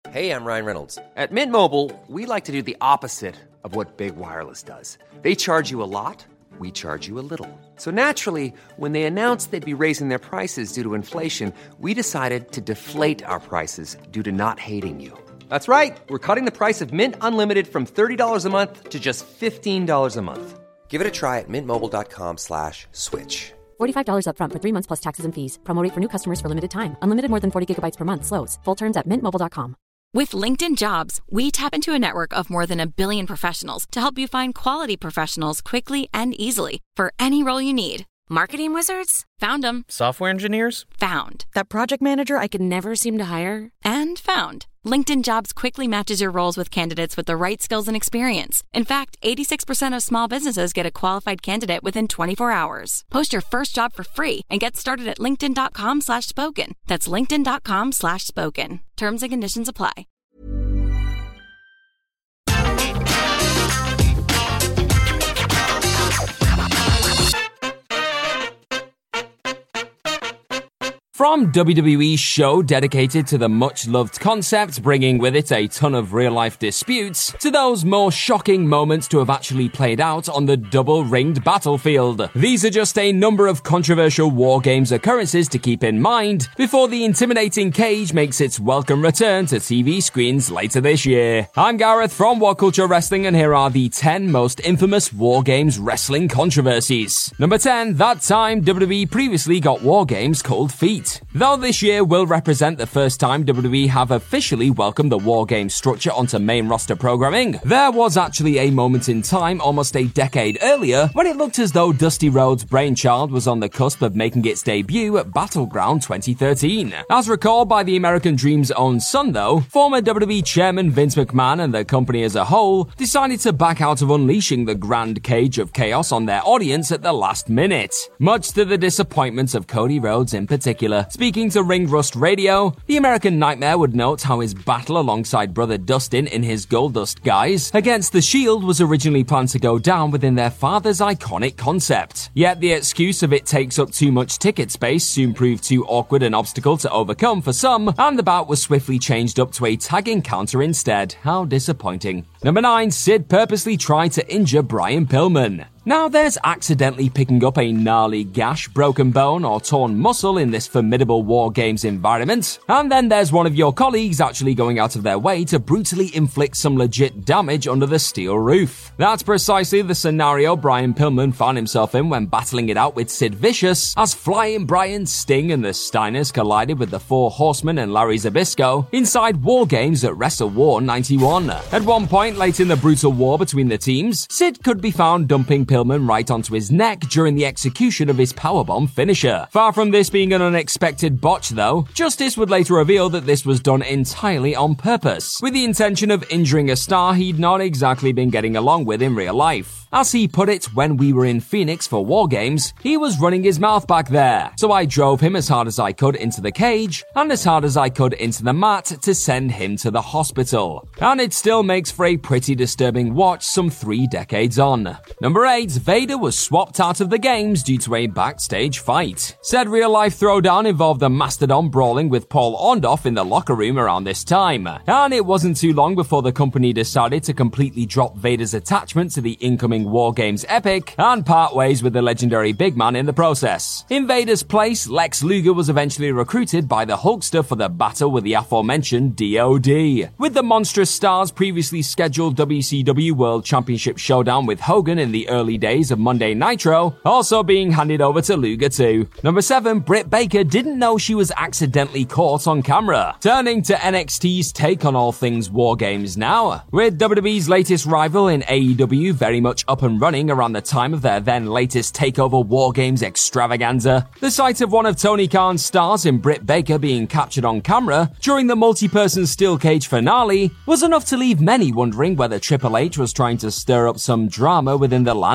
Hey, I'm Ryan Reynolds. At Mint Mobile, we like to do the opposite of what Big Wireless does. They charge you a lot, we charge you a little. So naturally, when they announced they'd be raising their prices due to inflation, we decided to deflate our prices due to not hating you. That's right. We're cutting the price of Mint Unlimited from $30 a month to just $15 a month. Give it a try at mintmobile.com/switch. $45 up front for 3 months plus taxes and fees. Promo rate for new customers for limited time. Unlimited more than 40 gigabytes per month. Slows full terms at mintmobile.com. With LinkedIn Jobs, we tap into a network of more than 1 billion professionals to help you find quality professionals quickly and easily for any role you need. Marketing wizards? Found them. Software engineers? Found. That project manager I could never seem to hire? And found. LinkedIn Jobs quickly matches your roles with candidates with the right skills and experience. In fact, 86% of small businesses get a qualified candidate within 24 hours. Post your first job for free and get started at linkedin.com/spoken. That's linkedin.com/spoken. Terms and conditions apply. From WWE's show dedicated to the much-loved concept, bringing with it a ton of real-life disputes, to those more shocking moments to have actually played out on the double-ringed battlefield. These are just a number of controversial War Games occurrences to keep in mind before the intimidating cage makes its welcome return to TV screens later this year. I'm Gareth from What Culture Wrestling, and here are the 10 most infamous War Games wrestling controversies. Number 10, that time WWE previously got War Games cold feet. Though this year will represent the first time WWE have officially welcomed the War Games structure onto main roster programming, there was actually a moment in time almost a decade earlier when it looked as though Dusty Rhodes' brainchild was on the cusp of making its debut at Battleground 2013. As recalled by the American Dream's own son though, former WWE chairman Vince McMahon and the company as a whole decided to back out of unleashing the grand cage of chaos on their audience at the last minute, much to the disappointment of Cody Rhodes in particular. Speaking to Ring Rust Radio, the American Nightmare would note how his battle alongside brother Dustin in his Goldust guise against The Shield was originally planned to go down within their father's iconic concept. Yet the excuse of it takes up too much ticket space soon proved too awkward an obstacle to overcome for some, and the bout was swiftly changed up to a tag encounter instead. How disappointing. Number 9, Sid purposely tried to injure Brian Pillman. Now there's accidentally picking up a gnarly gash, broken bone, or torn muscle in this formidable War Games environment, and then there's one of your colleagues actually going out of their way to brutally inflict some legit damage under the steel roof. That's precisely the scenario Brian Pillman found himself in when battling it out with Sid Vicious, as Flying Brian, Sting, and the Steiners collided with the Four Horsemen and Larry Zbyszko inside War Games at Wrestle War 91. At one point late in the brutal war between the teams, Sid could be found dumping Pillman right onto his neck during the execution of his powerbomb finisher. Far from this being an unexpected botch though, Justice would later reveal that this was done entirely on purpose, with the intention of injuring a star he'd not exactly been getting along with in real life. As he put it, when we were in Phoenix for War Games, he was running his mouth back there, so I drove him as hard as I could into the cage, and as hard as I could into the mat to send him to the hospital. And it still makes for a pretty disturbing watch some 3 decades on. Number 8, Vader was swapped out of the games due to a backstage fight. Said real-life throwdown involved the Mastodon brawling with Paul Orndorff in the locker room around this time, and it wasn't too long before the company decided to completely drop Vader's attachment to the incoming War Games epic and part ways with the legendary big man in the process. In Vader's place, Lex Luger was eventually recruited by the Hulkster for the battle with the aforementioned DOD. With the monstrous stars previously scheduled WCW World Championship showdown with Hogan in the early days of Monday Nitro also being handed over to Luger too. Number 7, Britt Baker didn't know she was accidentally caught on camera. Turning to NXT's take on all things War Games now, with WWE's latest rival in AEW very much up and running around the time of their then latest TakeOver War Games extravaganza, the sight of one of Tony Khan's stars in Britt Baker being captured on camera during the multi-person steel cage finale was enough to leave many wondering whether Triple H was trying to stir up some drama within the land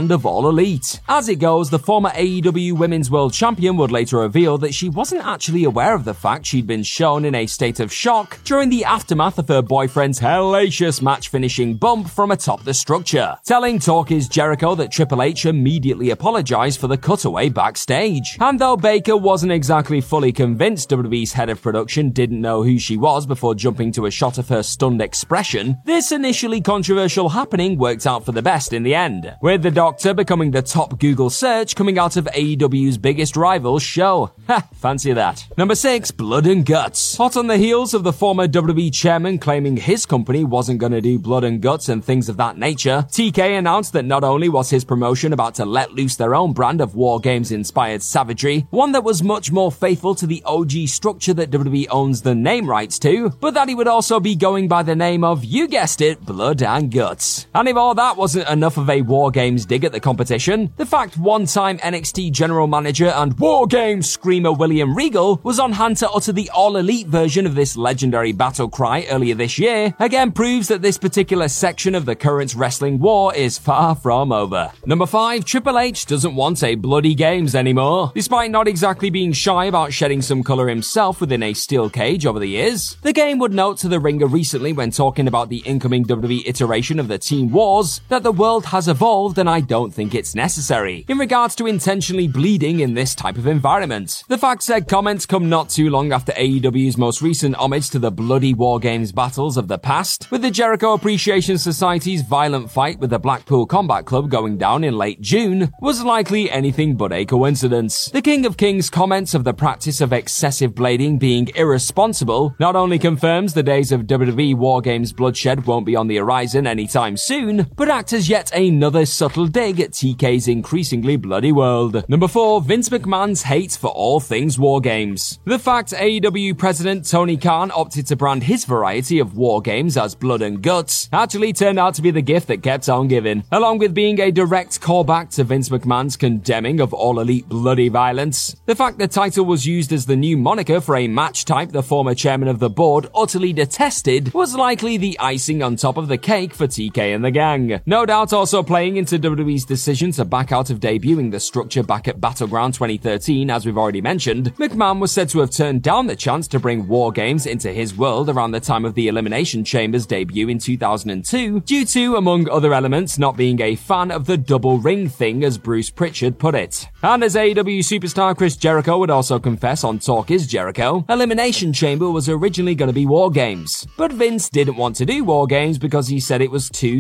brand of All Elite. As it goes, the former AEW Women's World Champion would later reveal that she wasn't actually aware of the fact she'd been shown in a state of shock during the aftermath of her boyfriend's hellacious match-finishing bump from atop the structure, telling Talk Is Jericho that Triple H immediately apologized for the cutaway backstage. And though Baker wasn't exactly fully convinced WWE's head of production didn't know who she was before jumping to a shot of her stunned expression, this initially controversial happening worked out for the best in the end, with the Doctor becoming the top Google search coming out of AEW's biggest rival's show. Ha, fancy that. Number 6, Blood and Guts. Hot on the heels of the former WWE chairman claiming his company wasn't gonna do blood and guts and things of that nature, TK announced that not only was his promotion about to let loose their own brand of War Games-inspired savagery, one that was much more faithful to the OG structure that WWE owns the name rights to, but that he would also be going by the name of, you guessed it, Blood and Guts. And if all that wasn't enough of a War Games dig at the competition, the fact one-time NXT general manager and War Games screamer William Regal was on hand to utter the All Elite version of this legendary battle cry earlier this year again proves that this particular section of the current wrestling war is far from over. Number 5, Triple H doesn't want a bloody games anymore. Despite not exactly being shy about shedding some colour himself within a steel cage over the years, the game would note to the Ringer recently when talking about the incoming WWE iteration of the Team Wars that the world has evolved and I don't think it's necessary in regards to intentionally bleeding in this type of environment. The fact said comments come not too long after AEW's most recent homage to the bloody War Games battles of the past, with the Jericho Appreciation Society's violent fight with the Blackpool Combat Club going down in late June, was likely anything but a coincidence. The King of Kings comments of the practice of excessive blading being irresponsible not only confirms the days of WWE War Games bloodshed won't be on the horizon anytime soon, but act as yet another subtle dig at TK's increasingly bloody world. Number 4, Vince McMahon's hate for all things War Games. The fact AEW President Tony Khan opted to brand his variety of War Games as Blood and Guts actually turned out to be the gift that kept on giving, along with being a direct callback to Vince McMahon's condemning of All Elite bloody violence. The fact the title was used as the new moniker for a match type the former chairman of the board utterly detested was likely the icing on top of the cake for TK and the gang. No doubt also playing into WWE's decision to back out of debuting the structure back at Battleground 2013, as we've already mentioned, McMahon was said to have turned down the chance to bring War Games into his world around the time of the Elimination Chamber's debut in 2002, due to, among other elements, not being a fan of the double ring thing, as Bruce Pritchard put it. And as AEW superstar Chris Jericho would also confess on Talk Is Jericho, Elimination Chamber was originally going to be War Games, but Vince didn't want to do War Games because he said it was too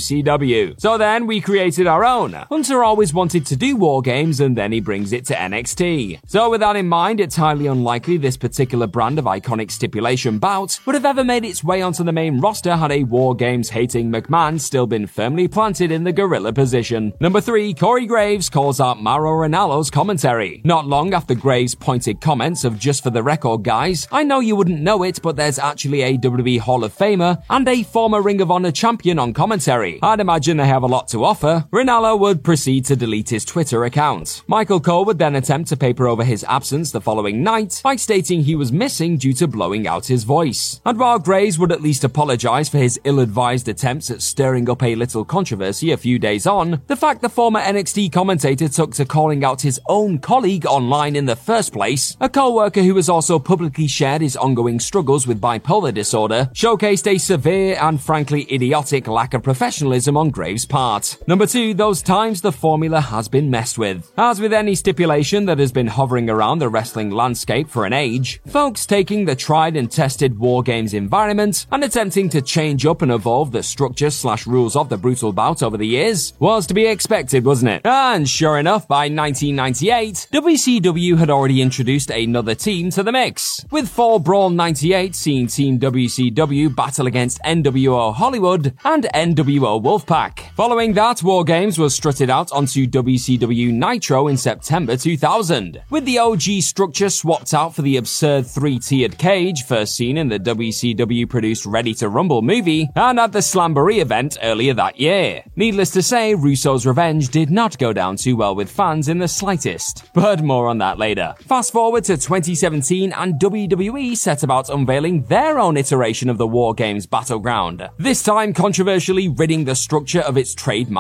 WCW. So then we created our own. Hunter always wanted to do War Games and then he brings it to NXT. So with that in mind, it's highly unlikely this particular brand of iconic stipulation bout would have ever made its way onto the main roster had a War Games hating McMahon still been firmly planted in the gorilla position. Number 3, Corey Graves calls out Mauro Ranallo's commentary. Not long after Graves' pointed comments of "just for the record guys, I know you wouldn't know it, but there's actually a WWE Hall of Famer and a former Ring of Honor champion on commentary. I'd imagine they have a lot to offer," Ranallo would proceed to delete his Twitter account. Michael Cole would then attempt to paper over his absence the following night by stating he was missing due to blowing out his voice. And while Graves would at least apologize for his ill-advised attempts at stirring up a little controversy a few days on, the fact the former NXT commentator took to calling out his own colleague online in the first place, a co-worker who has also publicly shared his ongoing struggles with bipolar disorder, showcased a severe and frankly idiotic lack of professionalism on Graves' part. Number 2, those times the formula has been messed with. As with any stipulation that has been hovering around the wrestling landscape for an age, folks taking the tried and tested War Games environment and attempting to change up and evolve the structure/rules of the brutal bout over the years was to be expected, wasn't it? And sure enough, by 1998, WCW had already introduced another team to the mix, with Fall Brawl 98 seeing Team WCW battle against NWO Hollywood and NWO Wolfpack. Following that, War Games was strutted out onto WCW Nitro in September 2000, with the OG structure swapped out for the absurd 3-tiered cage first seen in the WCW-produced Ready to Rumble movie and at the Slamboree event earlier that year. Needless to say, Russo's revenge did not go down too well with fans in the slightest, but more on that later. Fast forward to 2017 and WWE set about unveiling their own iteration of the War Games battleground, this time controversially ridding the structure of its trademark roots.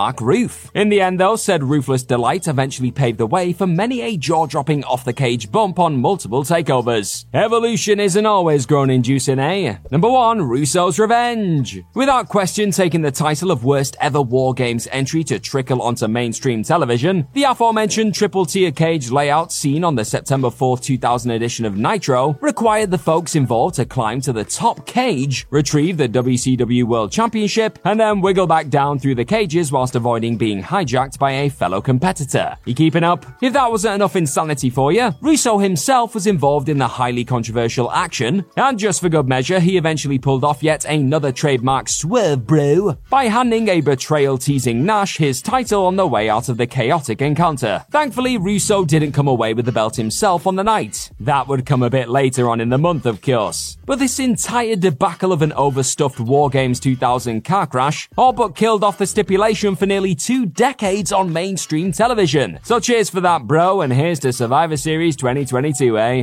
roof. In the end though, said Ruthless Delight eventually paved the way for many a jaw-dropping off-the-cage bump on multiple takeovers. Evolution isn't always groan-inducing, eh? Number 1, Russo's Revenge. Without question taking the title of worst ever War Games entry to trickle onto mainstream television, the aforementioned triple-tier cage layout seen on the September 4, 2000 edition of Nitro required the folks involved to climb to the top cage, retrieve the WCW World Championship, and then wiggle back down through the cages whilst avoiding being hijacked by a fellow competitor. You keeping up? If that wasn't enough insanity for you, Russo himself was involved in the highly controversial action, and just for good measure, he eventually pulled off yet another trademark swerve bro by handing a betrayal-teasing Nash his title on the way out of the chaotic encounter. Thankfully, Russo didn't come away with the belt himself on the night. That would come a bit later on in the month, of course. But this entire debacle of an overstuffed War Games 2000 car crash all but killed off the stipulation for nearly 2 decades on mainstream television. So cheers for that, bro, and here's to Survivor Series 2022, eh?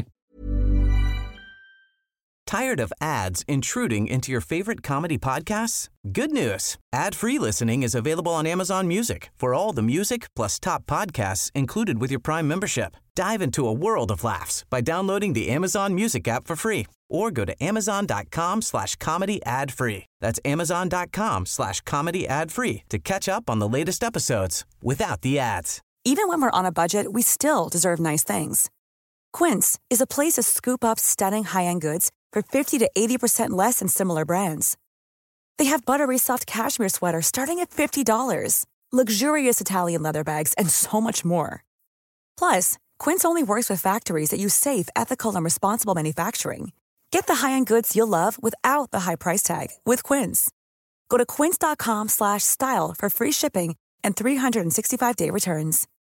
Tired of ads intruding into your favorite comedy podcasts? Good news. Ad-free listening is available on Amazon Music for all the music plus top podcasts included with your Prime membership. Dive into a world of laughs by downloading the Amazon Music app for free or go to amazon.com/comedy ad-free. That's amazon.com/comedy ad-free to catch up on the latest episodes without the ads. Even when we're on a budget, we still deserve nice things. Quince is a place to scoop up stunning high-end goods for 50 to 80% less than similar brands. They have buttery soft cashmere sweaters starting at $50, luxurious Italian leather bags, and so much more. Plus, Quince only works with factories that use safe, ethical, and responsible manufacturing. Get the high-end goods you'll love without the high price tag with Quince. Go to quince.com/style for free shipping and 365-day returns.